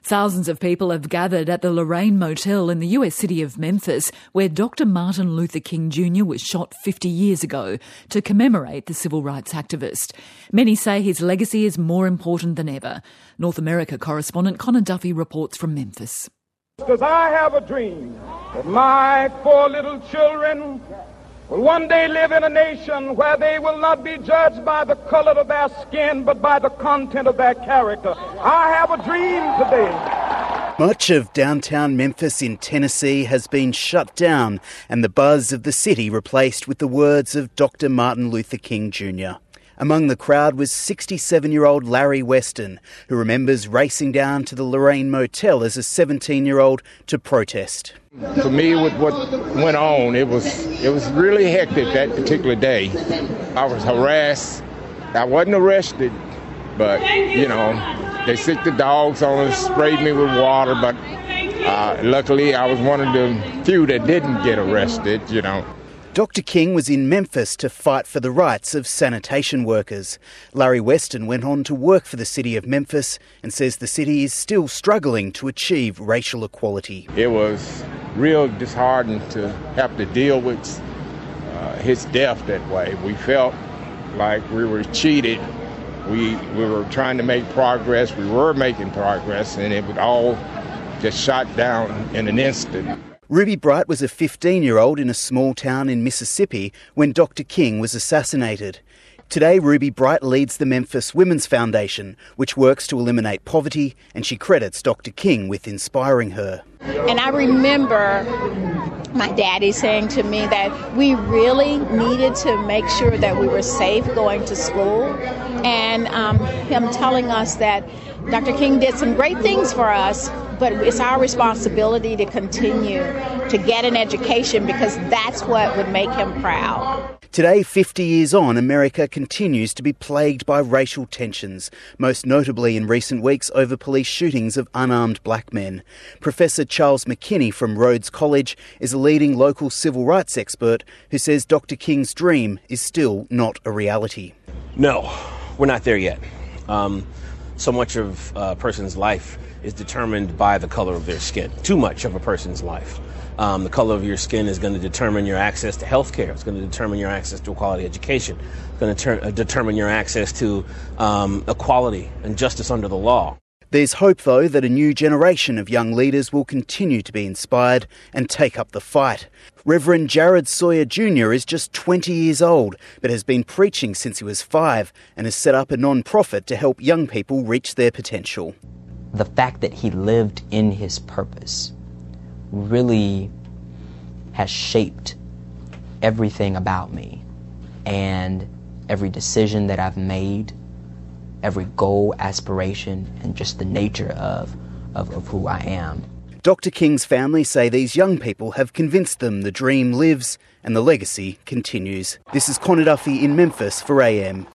Thousands of people have gathered at the Lorraine Motel in the US city of Memphis, where Dr. Martin Luther King Jr. was shot 50 years ago, to commemorate the civil rights activist. Many say his legacy is more important than ever. North America correspondent Connor Duffy reports from Memphis. Because I have a dream that my 4 little children will one day live in a nation where they will not be judged by the color of their skin, but by the content of their character. I have a dream today. Much of downtown Memphis in Tennessee has been shut down and the buzz of the city replaced with the words of Dr. Martin Luther King Jr. Among the crowd was 67-year-old Larry Weston, who remembers racing down to the Lorraine Motel as a 17-year-old to protest. For me, with what went on, it was really hectic that particular day. I was harassed. I wasn't arrested, but, they sicked the dogs on us, sprayed me with water, but luckily I was one of the few that didn't get arrested, Dr. King was in Memphis to fight for the rights of sanitation workers. Larry Weston went on to work for the city of Memphis and says the city is still struggling to achieve racial equality. It was real disheartening to have to deal with his death that way. We felt like we were cheated. We were trying to make progress. We were making progress, and it was all just shot down in an instant. Ruby Bright was a 15-year-old in a small town in Mississippi when Dr. King was assassinated. Today, Ruby Bright leads the Memphis Women's Foundation, which works to eliminate poverty, and she credits Dr. King with inspiring her. And I remember my daddy saying to me that we really needed to make sure that we were safe going to school, and him telling us that Dr. King did some great things for us, but it's our responsibility to continue to get an education because that's what would make him proud. Today, 50 years on, America continues to be plagued by racial tensions, most notably in recent weeks over police shootings of unarmed black men. Professor Charles McKinney from Rhodes College is a leading local civil rights expert who says Dr. King's dream is still not a reality. No, we're not there yet. So much of a person's life is determined by the color of their skin. Too much of a person's life. The color of your skin is going to determine your access to health care. It's going to determine your access to a quality education. It's going to determine your access to equality and justice under the law. There's hope, though, that a new generation of young leaders will continue to be inspired and take up the fight. Reverend Jared Sawyer Jr. is just 20 years old, but has been preaching since he was 5 and has set up a non-profit to help young people reach their potential. The fact that he lived in his purpose really has shaped everything about me, and every decision that I've made, every goal, aspiration, and just the nature of who I am. Dr. King's family say these young people have convinced them the dream lives and the legacy continues. This is Connor Duffy in Memphis for AM.